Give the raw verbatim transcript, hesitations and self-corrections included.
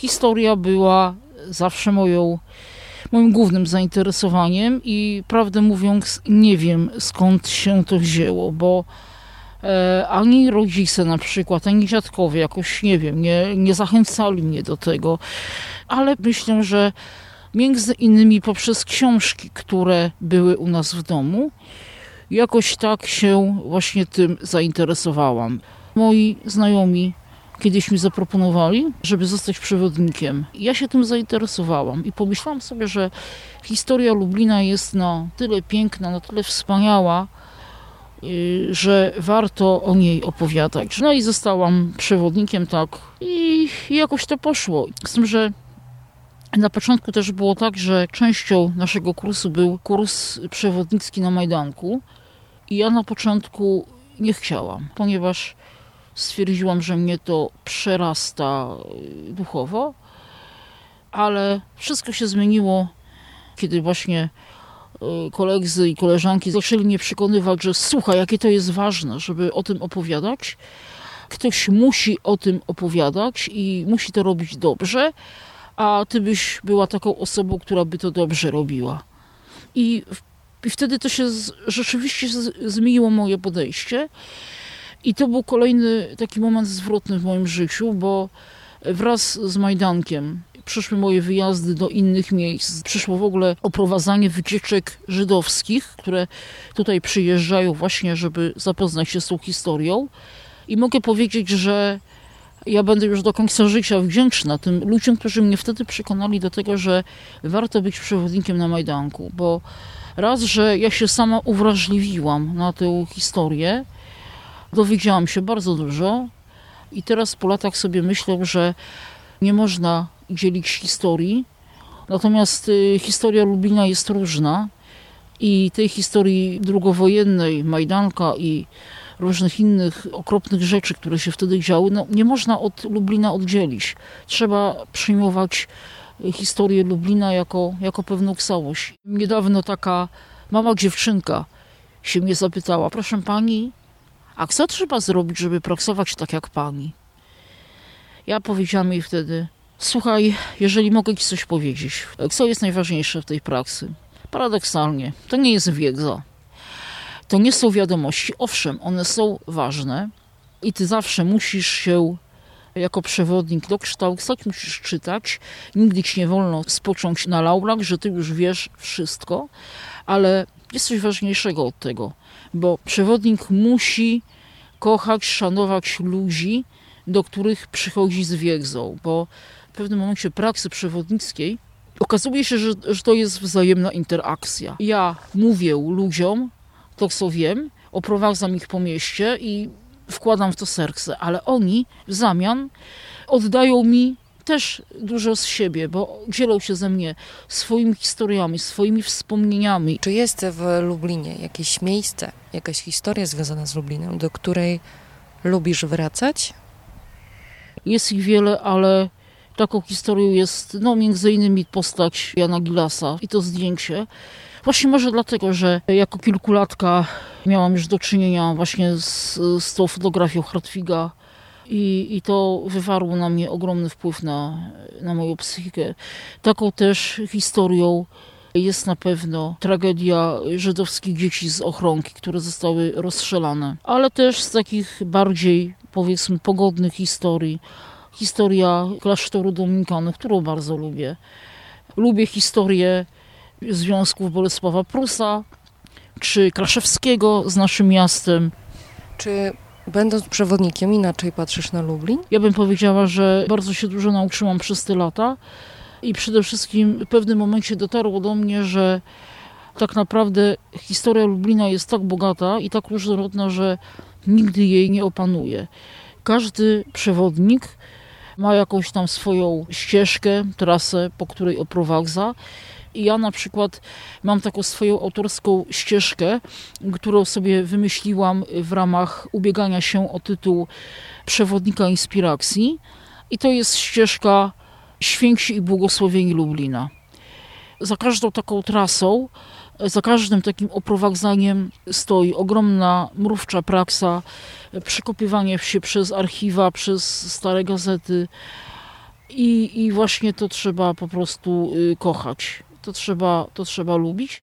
historia była zawsze moją, moim głównym zainteresowaniem i prawdę mówiąc nie wiem skąd się to wzięło, bo e, ani rodzice na przykład, ani dziadkowie jakoś nie wiem, nie, nie zachęcali mnie do tego, ale myślę, że między innymi poprzez książki, które były u nas w domu, jakoś tak się właśnie tym zainteresowałam. Moi znajomi kiedyś mi zaproponowali, żeby zostać przewodnikiem. Ja się tym zainteresowałam i pomyślałam sobie, że historia Lublina jest na tyle piękna, na tyle wspaniała, że warto o niej opowiadać. No i zostałam przewodnikiem, tak, i jakoś to poszło. Z tym, że na początku też było tak, że częścią naszego kursu był kurs przewodnicki na Majdanku i ja na początku nie chciałam, ponieważ stwierdziłam, że mnie to przerasta duchowo, ale wszystko się zmieniło, kiedy właśnie koledzy i koleżanki zaczęli mnie przekonywać, że słuchaj, jakie to jest ważne, żeby o tym opowiadać. Ktoś musi o tym opowiadać i musi to robić dobrze, a ty byś była taką osobą, która by to dobrze robiła. I, i wtedy to się z, rzeczywiście z, zmieniło moje podejście. I to był kolejny taki moment zwrotny w moim życiu, bo wraz z Majdankiem przyszły moje wyjazdy do innych miejsc. Przyszło w ogóle oprowadzanie wycieczek żydowskich, które tutaj przyjeżdżają właśnie, żeby zapoznać się z tą historią. I mogę powiedzieć, że ja będę już do końca życia wdzięczna tym ludziom, którzy mnie wtedy przekonali do tego, że warto być przewodnikiem na Majdanku, bo raz, że ja się sama uwrażliwiłam na tę historię, dowiedziałam się bardzo dużo i teraz po latach sobie myślę, że nie można dzielić historii, natomiast y, historia Lublina jest różna i tej historii drugowojennej, Majdanka i różnych innych okropnych rzeczy, które się wtedy działy, no, nie można od Lublina oddzielić. Trzeba przyjmować historię Lublina jako, jako pewną całość. Niedawno taka mała dziewczynka się mnie zapytała, proszę pani, a co trzeba zrobić, żeby pracować tak jak pani? Ja powiedziałam jej wtedy, słuchaj, jeżeli mogę ci coś powiedzieć, co jest najważniejsze w tej pracy? Paradoksalnie, to nie jest wiedza. To nie są wiadomości. Owszem, one są ważne i ty zawsze musisz się jako przewodnik dokształcać, musisz czytać. Nigdy ci nie wolno spocząć na laurach, że ty już wiesz wszystko, ale jest coś ważniejszego od tego, bo przewodnik musi kochać, szanować ludzi, do których przychodzi z wiedzą, bo w pewnym momencie pracy przewodnickiej okazuje się, że, że to jest wzajemna interakcja. Ja mówię ludziom to, co wiem, oprowadzam ich po mieście i wkładam w to serce, ale oni w zamian oddają mi też dużo z siebie, bo dzielą się ze mnie swoimi historiami, swoimi wspomnieniami. Czy jest w Lublinie jakieś miejsce, jakaś historia związana z Lublinem, do której lubisz wracać? Jest ich wiele, ale taką historią jest no, między innymi postać Jana Gilasa i to zdjęcie. Właśnie może dlatego, że jako kilkulatka miałam już do czynienia właśnie z, z tą fotografią Hartwiga i, i to wywarło na mnie ogromny wpływ na, na moją psychikę. Taką też historią jest na pewno tragedia żydowskich dzieci z Ochronki, które zostały rozstrzelane. Ale też z takich bardziej, powiedzmy, pogodnych historii. Historia klasztoru Dominikanów, którą bardzo lubię. Lubię historię związków Bolesława Prusa, czy Kraszewskiego z naszym miastem. Czy będąc przewodnikiem inaczej patrzysz na Lublin? Ja bym powiedziała, że bardzo się dużo nauczyłam przez te lata i przede wszystkim w pewnym momencie dotarło do mnie, że tak naprawdę historia Lublina jest tak bogata i tak różnorodna, że nigdy jej nie opanuje. Każdy przewodnik ma jakąś tam swoją ścieżkę, trasę, po której oprowadza. I ja na przykład mam taką swoją autorską ścieżkę, którą sobie wymyśliłam w ramach ubiegania się o tytuł przewodnika inspiracji. I to jest ścieżka Święci i Błogosławieni Lublina. Za każdą taką trasą, za każdym takim oprowadzaniem stoi ogromna mrówcza praksa, przekopywanie się przez archiwa, przez stare gazety. I, i właśnie to trzeba po prostu y, kochać. To trzeba, to trzeba lubić.